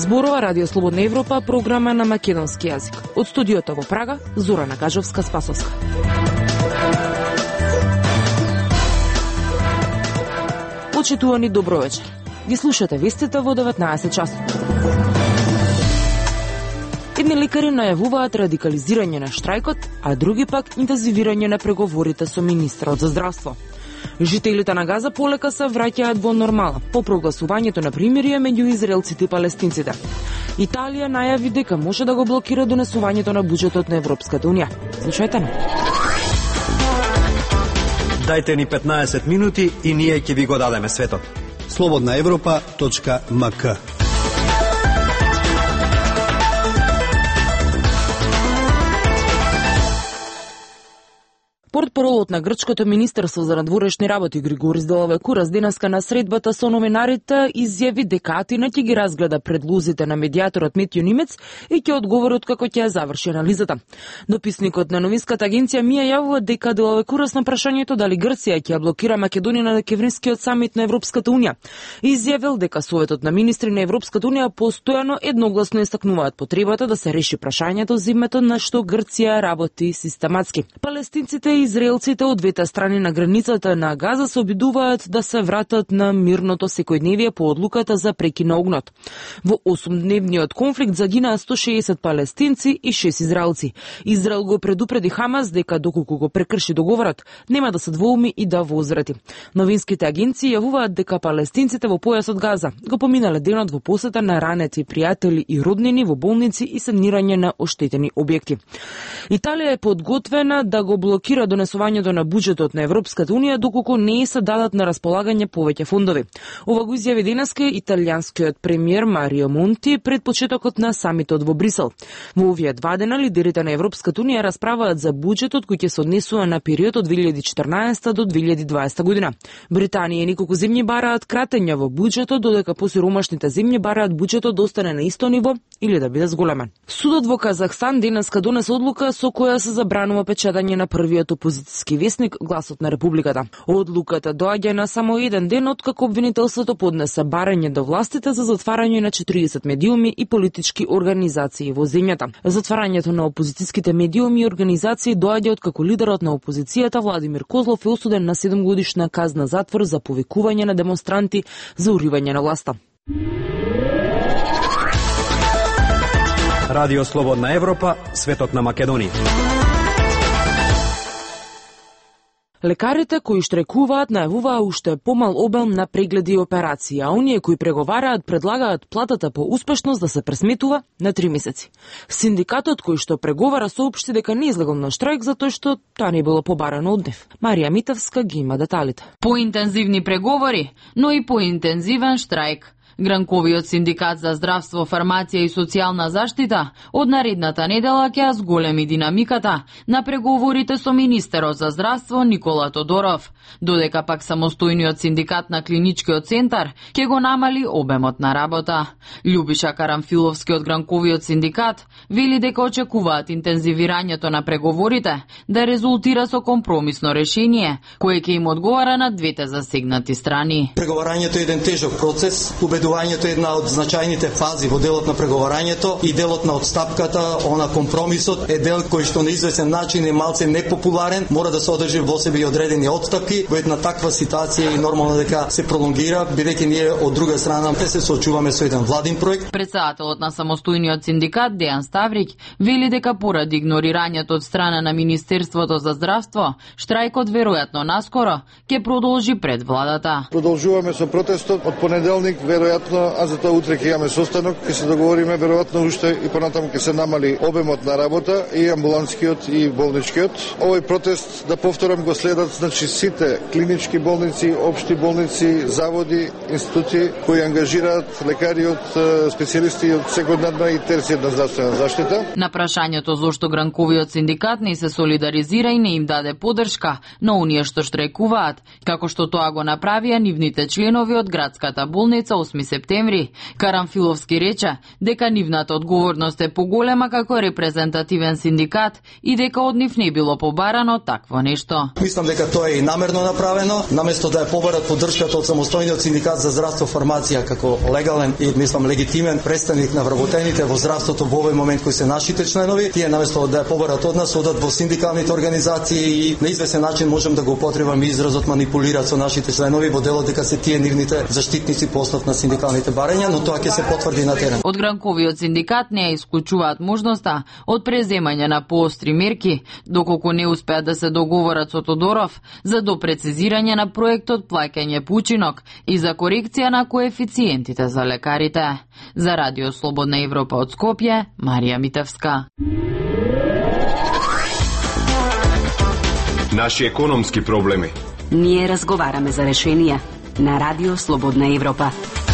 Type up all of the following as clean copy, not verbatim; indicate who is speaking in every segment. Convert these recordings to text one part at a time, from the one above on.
Speaker 1: Зборува Радио Слободна Европа, програма на македонски јазик. Од студиото во Прага, Зорана Кажовска-Спасовска. Почитувани, добро вечер. Ги слушате вестите во 19 часот. Едни лекари најавуваат радикализирање на штрајкот, а други пак интензивирање на преговорите со министерот за здравство. Жителите на Газа полека се враќаат во нормала по прогласувањето на примирие меѓу израелците и палестинците. Италија најави дека може да го блокира донесувањето на буџетот на Европската унија. Слушајте на.
Speaker 2: Дајте ни 15 минути и ние ќе ви го дадеме светот.
Speaker 3: slobodnaevropa.mk.
Speaker 1: Портпаролот на грчкото министерство за надворешни работи Григорис Делавекурас денеска на средбата со новинарите изјави дека Атина ќе ги разгледа предлозите на медијаторот Метјо Нимец и ќе одговори како ќе ја заврши анализата. Дописникот на новинската агенција МИА јавува дека Делавекурас на прашањето дали Грција ќе ја блокира Македонија на декемврискиот самит на Европската унија изјавил дека Советот на министри на Европската унија постојано едногласно истакнуваат потребата да се реши прашањето за името на што Грција работи систематски. Палестинците и израелците од двете страни на границата на Газа се обидуваат да се вратат на мирното секојдневие по одлуката за прекин на огнот. Во 8-дневниот конфликт загинаа 160 палестинци и 6 израелци. Израел го предупреди Хамас дека доколку го прекрши договорот, нема да се двоуми и да возврати. Новинските агенции јавуваат дека палестинците во појасот Газа го поминале денот во посета на ранети пријатели и роднини во болници и санирање на оштетени објекти. Италија е подготвена да го блокира донесувањето на буџетот на Европската унија доколку не се дадат на располагање повеќе фондови. Ова го изјави денеска италијанскиот премиер Марио Монти пред почетокот на самитот во Брисел. Во овие 2 дена лидерите на Европската унија расправаат за буџетот кој ќе се однесува на период од 2014 до 2020 година. Британија и неколку земји бараат кратење во буџетот, додека посиромашните земји бараат буџетот да остане на исто ниво или да биде зголемен. Судот во Казахстан денеска донесе одлука со која се забранува печатање на првиот опозицијски весник Гласот на Републиката. Одлуката доаѓа на само еден ден откако обвинителството поднесе барање до властите за затварање на 40 медиуми и политички организации во земјата. Затварањето на опозицијските медиуми и организации доаѓа откако лидерот на опозицијата Владимир Козлов е осуден на 7-годишна казна затвор за повикување на демонстранти за уривање на власта.
Speaker 2: Радио Слободна Европа, светот на Македонија.
Speaker 1: Лекарите кои штрекуваат најавуваа уште помал обем на прегледи и операции, а оние кои преговараат предлагаат платата по успешност да се пресметува на 3 месеци. Синдикатот кој што преговара соопшти дека не излегол на штрајк затоа што тоа не било побарано од нив. Марија Митевска ги има деталите.
Speaker 4: Поинтензивни преговори, но и поинтензивен штрајк. Гранковиот синдикат за здравство, фармација и социјална заштита од наредната недела ќе зголеми динамиката на преговорите со министерот за здравство Никола Тодоров, додека пак самостојниот синдикат на клиничкиот центар ќе го намали обемот на работа. Љубиша Карамфиловски од Гранковиот синдикат вели дека очекуваат интензивирањето на преговорите да резултира со компромисно решение кое ќе им одговара на двете засегнати страни.
Speaker 5: Преговарањето е еден тежок процес. Убедувањето е една од значајните фази во делот на преговарањето и делот на отстапката, компромисот е дел кој што на известен начин е малце непопуларен, мора да се одржи во себе и одредени отстапки, во една таква ситуација и нормално дека се пролонгира, бидејќи ние од друга страна се соочуваме со еден владин проект.
Speaker 4: Председателот на самостојниот синдикат Дејан Ставрик вели дека поради игнорирањето од страна на Министерството за здравство, штрајкот веројатно наскоро ќе продолжи пред владата.
Speaker 6: Продолжуваме со протестот од понеделник, веројатно, а за тоа утре ќе имаме состанок, ќе се договориме веројатно уште и понатаму ќе се намали обемот на работа и амбулантскиот и болничкиот. Овој протест, да повторам, го следат сите клинички болници, општи болници, заводи, институции кои ангажираат лекари од специјалисти од секундарна и терцијарна здравствена заштита.
Speaker 4: На прашањето зошто Гранковиот синдикат не се солидаризира и не им даде поддршка на оние што штрајкуваат, како што тоа го направија нивните членови од градската болница 8 8 септември, Карамфиловски рече дека нивната одговорност е поголема како репрезентативен синдикат и дека од нив не било побарано такво нешто.
Speaker 5: Мислам дека тоа е и намерно направено, наместо да ја побарат поддршката од самостојниот синдикат за здравство фармација како легален и мислам легитимен представник на вработените во здравството во овој момент кои се нашите членови, тие наместо да ја побарат од нас, одат во синдикалните организации и на известен начин можем да го употребам изразот манипулираат со нашите членови во делот дека се тие нивните заштитници по основ на синдикалните барања, но тоа ќе се потврди на терен.
Speaker 4: Од Гранковиот синдикат не ја исклучуваат можноста од преземање на поостри мерки, доколку не успеат да се договорат со Тодоров за допрецизирање на проектот плаќање по учинок и за корекција на коефициентите за лекарите. За Радио Слободна Европа од Скопје, Марија Митевска.
Speaker 3: Наши економски проблеми.
Speaker 7: Ние разговараме за решенија на Радио Слободна Европа.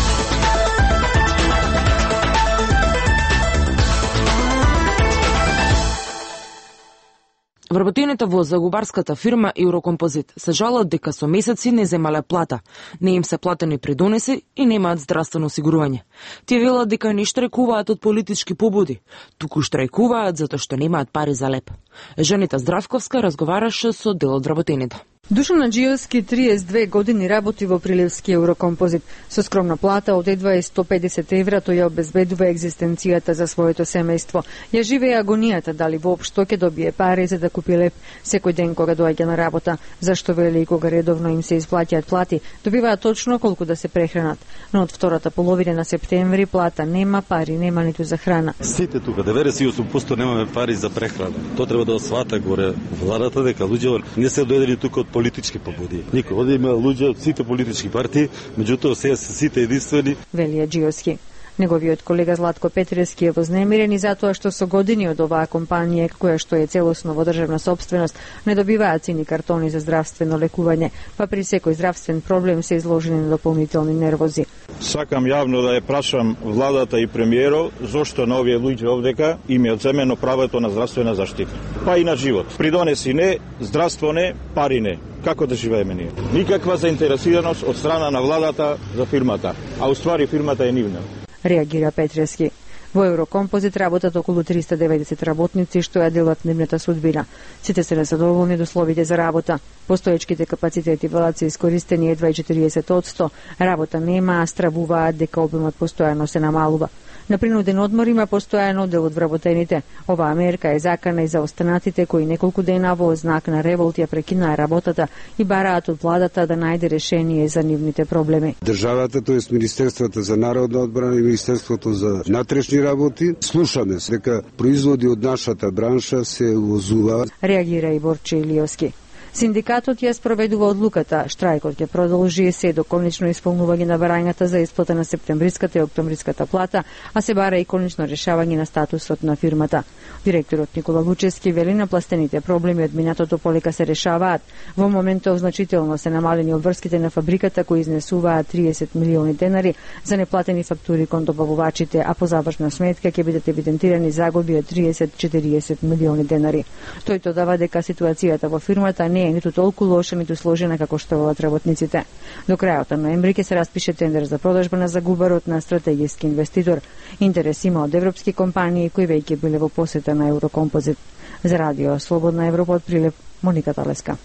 Speaker 1: Вработените во загубарската фирма Еврокомпозит се жалат дека со месеци не земале плата, не им се платени придонеси и немаат здравствено осигурување. Тие велат дека не штрајкуваат од политички побуди, туку штрајкуваат затоа што немаат пари за леп. Жените Здравковска разговараше со дел од вработените.
Speaker 8: Душан Наджиевски 32 години работи во Приливски Еврокомпозит. Со скромна плата од едва 150 евра тој ја обезбедува екзистенцијата за своето семејство. Ја живее агонијата дали воопшто ќе добие пари за да купи леп секој ден кога доаѓа на работа. Зашто вели и кога редовно им се исплаќаат плати, добиваат точно колку да се прехранат. Но од втората половина на септември плата нема, пари нема ниту за храна.
Speaker 9: Сите тука 98% немаме пари за прехрана. Тоа треба да свата горе владата дека луѓе не се дојдени тука од политички побуди. Никој оди има луѓе од сите политички партии, меѓутоа сега се сите единствени.
Speaker 8: Вели Аджиевски. Неговиот колега Златко Петрески е вознемирен и затоа што со години од оваа компанија, која што е целосно во државна сопственост, не добиваат сини картони за здравствено лекување, па при секој здравствен проблем се изложени на дополнителни нервози.
Speaker 10: Сакам јавно да ја прашам владата и премиерот зошто на овие луѓе овдека им е одземено правото на здравствена заштита, па и на живот. Придонеси не, здравство не, пари не. Како да живееме ние? Никаква заинтересираност од страна на владата за фирмата, а уствари фирмата е нивна.
Speaker 8: Реагира Петрески. Во Еврокомпозит работат околу 390 работници што ја делат нивната судбина. Сите се незадоволни од условите за работа. Постоечките капацитети велат се искористени едва 40%. Работа нема, а стравуваат дека обемот постојано се намалува. На принуден одмор има постојано дел од вработените. Оваа мерка е закана и за останатите кои неколку дена во знак на револт ја прекинаа работата и бараат од владата да најде решение за нивните проблеми.
Speaker 11: Државата, тоест Министерството за народна одбрана и Министерството за внатрешни работи, слушаме дека производи од нашата бранша се увозуваат.
Speaker 8: Реагира и Борче Илиевски. Синдикатот ја спроведува одлуката. Штрајкот ќе продолжи се до конечно исполнување на барањата за исплата на септемвриската и октомвриската плата, а се бара и конечно решавање на статусот на фирмата. Директорот Никола Лучевски вели напластените проблеми од минатото полека се решаваат. Во моментов значително се намалени обврските на фабриката кои изнесуваат 30 милиони денари за неплатени фактури кон добавувачите, а по завршна сметка ќе бидат евидентирани загуби од 30-40 милиони денари. Тој додава дека ситуацијата во фирмата не е ниту толку лоша, ниту сложена како што велат работниците. До крајот на ноември ќе се распише тендер за продажба на загубарот на стратегиски инвеститор. Интерес има од европски компании кои веќе биле во посета на Еврокомпозит. За Радио Слободна Европа од Прилеп, Моника Талеска.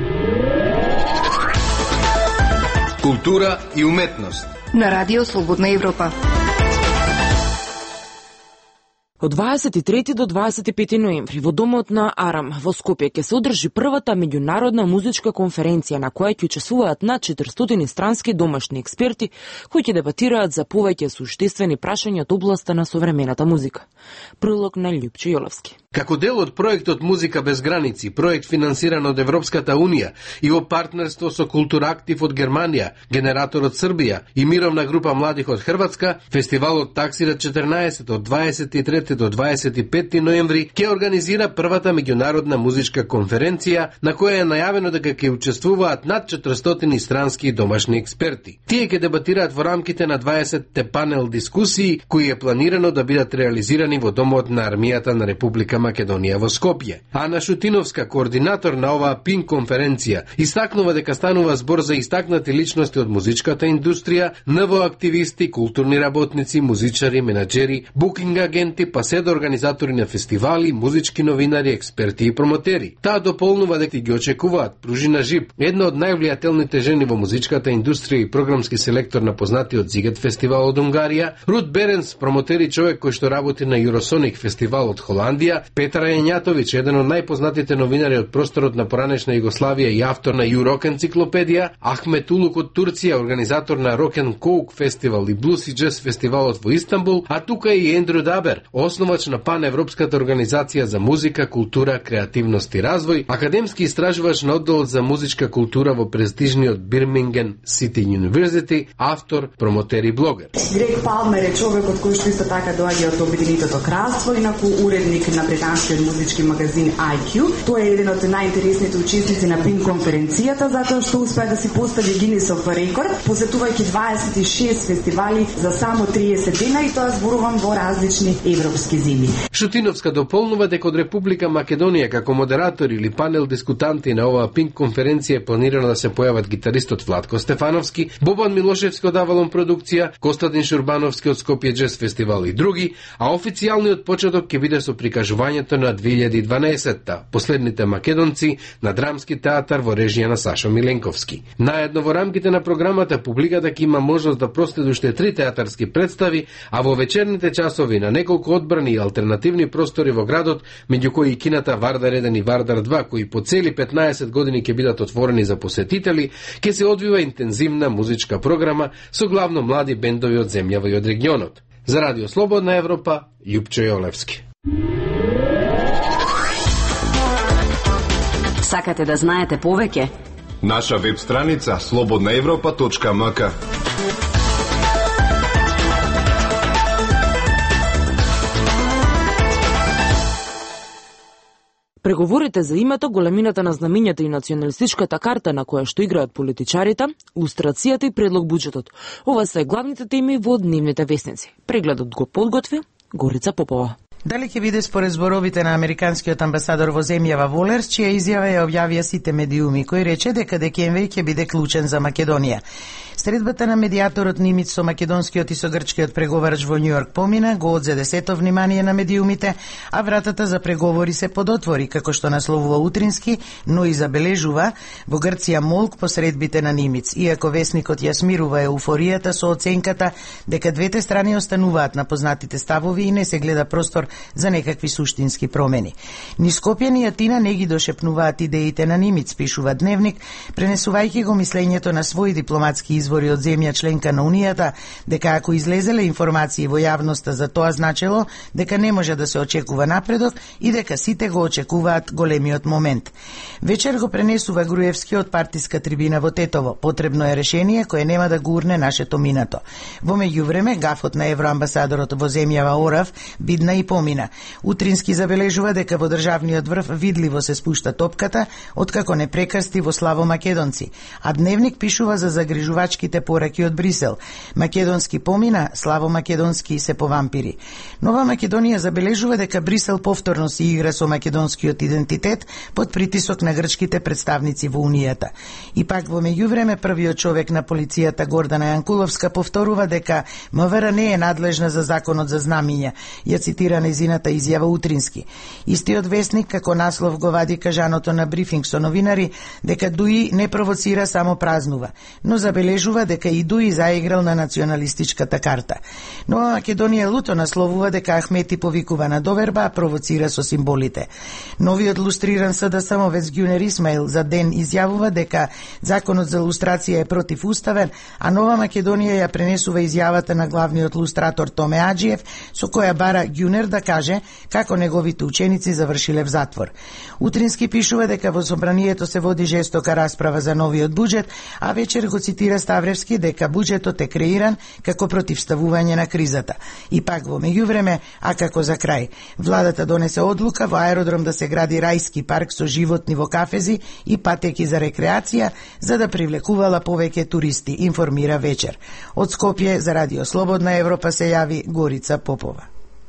Speaker 3: Култура и уметност
Speaker 12: на Радио Слободна Европа.
Speaker 1: Од 23 до 25 ноември во домот на Арам во Скопје ќе се одржи првата меѓународна музичка конференција на која ќе учествуваат над 400 странски домашни експерти кои ќе дебатираат за повеќе суштествени прашања од областа на современата музика. Прилог на Љупчо Јоловски.
Speaker 13: Како дел од проектот Музика без граници, проект финансиран од Европската Унија и во партнерство со Културактив од Германија, Генератор од Србија и Мировна група младих од Хрватска, фестивалот таксира 14 од 23 20 до 25 ноември ќе организира првата меѓународна музичка конференција на која е најавено дека ќе учествуваат над 400 странски и домашни експерти. Тие ќе дебатираат во рамките на 20-те панел дискусии кои е планирано да бидат реализирани во Домот на армијата на Република Македонија во Скопје. Ана Шутиновска, координатор на оваа ПИН конференција, истакнува дека станува збор за истакнати личности од музичката индустрија, НВО активисти, културни работници, музичари, менаџери, букинг агенти, па се до организатори на фестивали, музички новинари, експерти и промотери. Таа дополнува дека ги очекуваат Пружина Жип, една од највлијателните жени во музичката индустрија и програмски селектор на познатиот Зигет фестивал од Унгарија, Рут Беренс, промотери човек кој што работи на Eurosonic фестивал од Холандија, Петра Јањатовиќ, еден од најпознатите новинари од просторот на поранешна Југославија и автор на Юрок енциклопедија, Ахмет Улук од Турција, организатор на Rock and Coke фестивал и Blues и Jazz фестивалот во Истанбул, а тука и Ендрю Дабер, основач на Паневропската организација за музика, култура, креативност и развој, академски истражувач на одделот за музичка култура во престижниот Бирмингем Сити University, автор, промотер и блогер.
Speaker 14: Грег Палмер е човекот кој што исто така доаѓа од Обединетото кралство, инаку уредник на британскиот музички магазин IQ. Тој е еден од најинтересните учесници на ПИН конференцијата затоа што успеа да си постави Гинисов рекорд, посетувајќи 26 фестивали за само 30 дена и тоа зборувам во различни европски земји.
Speaker 13: Шутиновска дополнува дека од Република Македонија како модератори или панел дискутанти на оваа ПИН конференција е планирано да се појават гитаристот Владко Стефановски, Бобан Милошевски од Авалон продукција, Костадин Шурбановски од Скопје Джез фестивал и други, а официјалниот почеток ќе биде со прикажувањето на 2012-та, последните македонци на Драмски театар во режија на Сашо Миленковски. Наедно во рамките на програмата публиката ќе има можност да проследи уште 3 театарски представи, а во вечерните часови на неколку одбрани и алтернативни простори во градот, меѓу кои и кината Вардар 1 и Вардар 2, кои по цели 15 години ќе бидат отворени за посетители, ќе се одвива интензивна музичка програма со главно млади бендови од земјава и од регионот. За Радио Слободна Европа, Јупчо Јолевски.
Speaker 7: Сакате да знаете повеќе?
Speaker 3: Наша веб страница slobodnaevropa.mk.
Speaker 1: Преговорите за името, големината на знамењата и националистичката карта на која што играат политичарите, лустрацијата и предлог буџетот. Ова се главните теми во дневните весници. Прегледот го подготви Горица Попова.
Speaker 15: Дали ќе биде според зборовите на американскиот амбасадор во земјава Волерс, чија изјава ја објавија сите медиуми, кој рече дека декември ќе биде клучен за Македонија. Средбата на медијаторот Нимиц со македонскиот и со грчкиот преговарач во Њујорк помина, го одзеде сето внимание на медиумите, а вратата за преговори се подотвори, како што насловува Утрински, но и забележува во Грција молк по средбите на Нимиц, иако весникот ја смирува еуфоријата со оценката дека двете страни остануваат на познатите ставови и не се гледа простор за некакви суштински промени. Ни Скопје ни Атина не ги дошепнуваат идеите на Нимиц, пишува Дневник, пренесувајќи го мислењето на своји дипломатски извори од земја членка на Унијата, дека ако излезеле информации во јавноста за тоа значело дека не може да се очекува напредок и дека сите го очекуваат големиот момент. Вечер го пренесува Груевски од партиска трибина во Тетово. Потребно е решение кое нема да гурне нашето минато. Во меѓувреме, гафот на евроамбасадорот во земјава Орав видна и помина. Утрински забележува дека во државниот врв видливо се спушта топката, откако не прекрсти во славо македонци. А Дневник пишува за загрижувачките пораки од Брисел. Македонски помина, славо македонски се повампири. Нова Македонија забележува дека Брисел повторно си игра со македонскиот идентитет под притисок на грчките представници во Унијата. И пак во меѓувреме првиот човек на полицијата Гордана Јанкуловска повторува дека МВР не е надлежна за законот за знамиња. Ја цитира нејзината изјава Утрински. Истиот весник како наслов го вади кажаното на брифинг со новинари дека Дуи не провоцира, само празнува, но забележува дека и Дуи заиграл на националистичката карта. Нова Македонија луто насловува дека Ахмети повикува на доверба, а провоцира со символите. Новиот лустриран СДСМовец Ѓунер Исмаил за ден изјавува дека законот за лустрација е противуставен, а Нова Македонија ја пренесува изјавата на главниот лустратор Томе Аџиев, со која бара Ѓунер да да каже како неговите ученици завршиле в затвор. Утрински пишува дека во собранието се води жестока расправа за новиот буџет, а вечер го цитира Ставревски дека буџетот е креиран како противставување на кризата. И пак во меѓувреме, а како за крај, владата донесе одлука во аеродром да се гради рајски парк со животни во кафези и патеки за рекреација, за да привлекувала повеќе туристи, информира вечер. Од Скопје за Радио Слободна Европа се јави Горица Попова.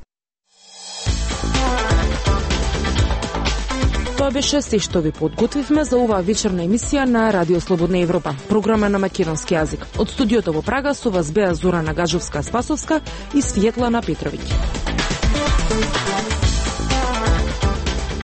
Speaker 1: Тоа беше се што ви подготвивме за оваа вечерна емисија на Радио Слободна Европа, програма на македонски јазик. Од студиото во Прага со вас беа Зорана Гажовска-Спасовска и Светлана Петровиќ.